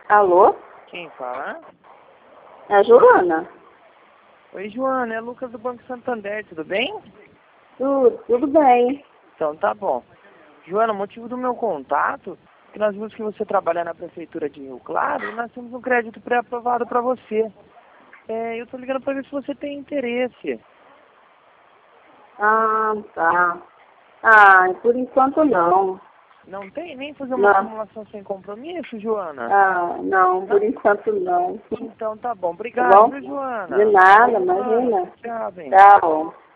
Alô? Quem fala? É a Joana? Oi, Joana, é Lucas do Banco Santander, tudo bem? Tudo bem. Então tá bom. Joana, o motivo do meu contato é que nós vimos que você trabalha na Prefeitura de Rio Claro e nós temos um crédito pré-aprovado para você. Eu tô ligando para ver se você tem interesse. Ah, tá. Ah, por enquanto não. Não tem nem fazer uma Não. simulação sem compromisso, Joana? Ah, não, por enquanto não. Então tá bom. Tá Obrigado, bom? viu, Joana? De nada, Bom plano. imagina. Tchau, bem. Tchau.